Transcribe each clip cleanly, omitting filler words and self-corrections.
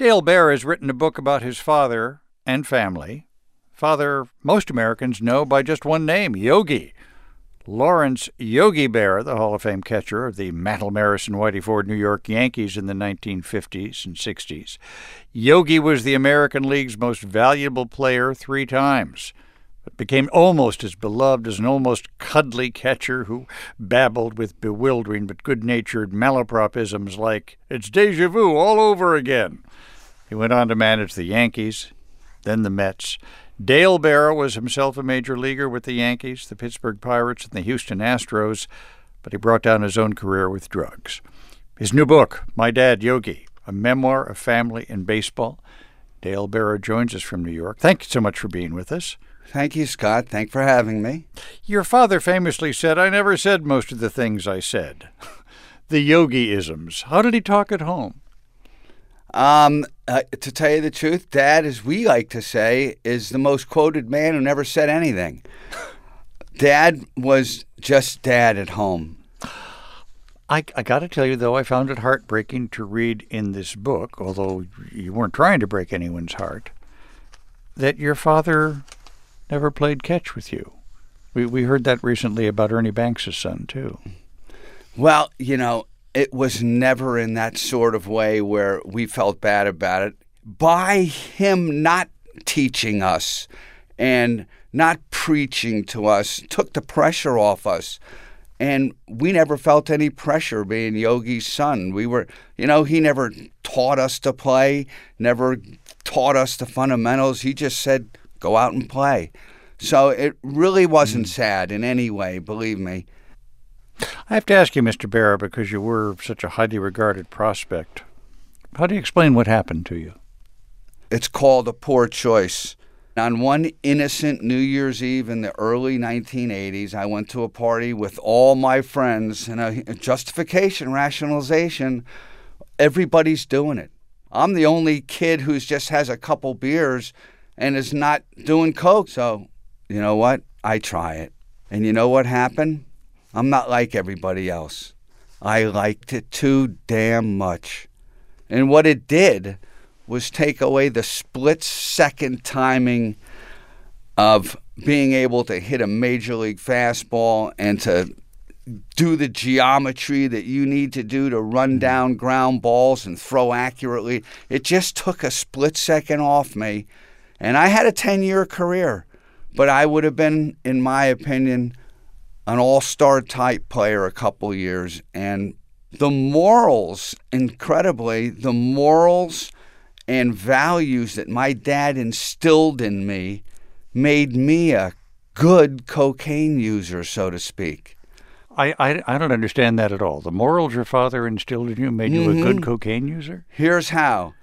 Dale Bear has written a book about his father and family. Father most Americans know by just one name, Yogi. Lawrence Yogi Berra, the Hall of Fame catcher of the Mantle, Maris, and Whitey Ford New York Yankees in the 1950s and 60s. Yogi was the American League's most valuable player 3 times, but became almost as beloved as an almost cuddly catcher who babbled with bewildering but good-natured malapropisms like, "It's déjà vu all over again." He went on to manage the Yankees, then the Mets. Dale Bear was himself a major leaguer with the Yankees, the Pittsburgh Pirates, and the Houston Astros, but he brought down his own career with drugs. His new book, My Dad Yogi, a memoir of family and baseball. Dale Bear joins us from New York. Thank you so much for being with us. Thank you, Scott. Thanks for having me. Your father famously said, "I never said most of the things I said." The Yogi-isms. How did he talk at home? To tell you the truth, Dad, as we like to say, is the most quoted man who never said anything. Dad was just Dad at home. I got to tell you, though, I found it heartbreaking to read in this book, although you weren't trying to break anyone's heart, that your father never played catch with you. We heard that recently about Ernie Banks' son, too. Well, it was never in that sort of way where we felt bad about it. By him not teaching us and not preaching to us took the pressure off us. And we never felt any pressure being Yogi's son. We were, he never taught us to play, never taught us the fundamentals. He just said, go out and play. So it really wasn't sad in any way, believe me. I have to ask you, Mr. Berra, because you were such a highly regarded prospect, how do you explain what happened to you? It's called a poor choice. On one innocent New Year's Eve in the early 1980s, I went to a party with all my friends, and a justification, rationalization, everybody's doing it. I'm the only kid who just has a couple beers and is not doing coke. So, you know what? I try it. And you know what happened? I'm not like everybody else. I liked it too damn much. And what it did was take away the split-second timing of being able to hit a major league fastball and to do the geometry that you need to do to run down ground balls and throw accurately. It just took a split second off me. And I had a 10-year career, but I would have been, in my opinion, an all-star type player a couple years. And the morals, incredibly, the morals and values that my dad instilled in me made me a good cocaine user, so to speak. I don't understand that at all. The morals your father instilled in you made you a good cocaine user? Here's how.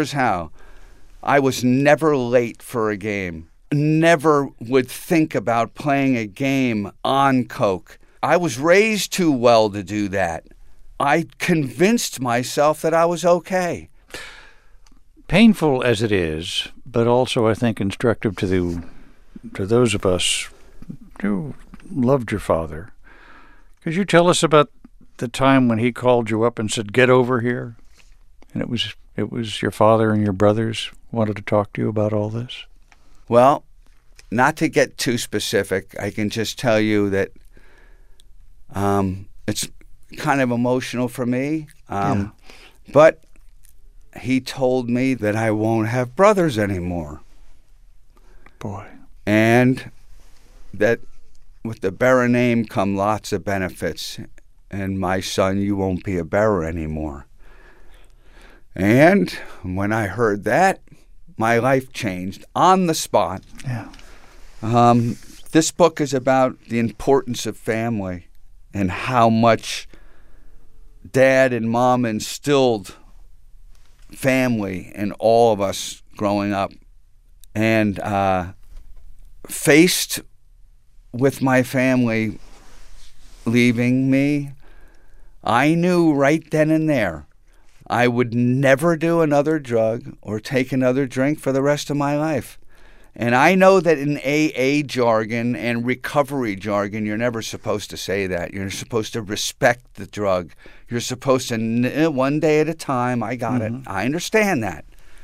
I was never late for a game. Never would think about playing a game on coke. I was raised too well to do that. I convinced myself that I was okay. Painful as it is, but also I think instructive to those of us who loved your father. Could you tell us about the time when he called you up and said, "Get over here"? And it was your father and your brothers wanted to talk to you about all this? Well, not to get too specific, I can just tell you that it's kind of emotional for me. But he told me that I won't have brothers anymore. Boy. And that with the Berra name come lots of benefits. And my son, you won't be a Berra anymore. And when I heard that, my life changed on the spot. Yeah. This book is about the importance of family and how much Dad and Mom instilled family in all of us growing up. And faced with my family leaving me, I knew right then and there I would never do another drug or take another drink for the rest of my life. And I know that in AA jargon and recovery jargon, you're never supposed to say that. You're supposed to respect the drug. You're supposed to, one day at a time, I got it. I understand that.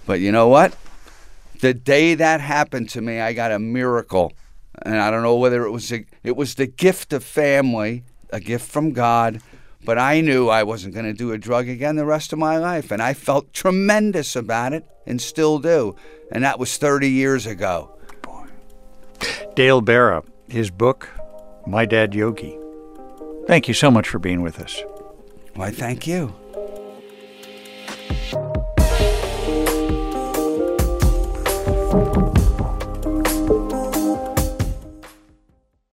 But you know what? The day that happened to me, I got a miracle. And I don't know whether it was the gift of family, a gift from God, but I knew I wasn't going to do a drug again the rest of my life. And I felt tremendous about it and still do. And that was 30 years ago. Boy. Dale Berra, his book, My Dad Yogi. Thank you so much for being with us. Why, thank you.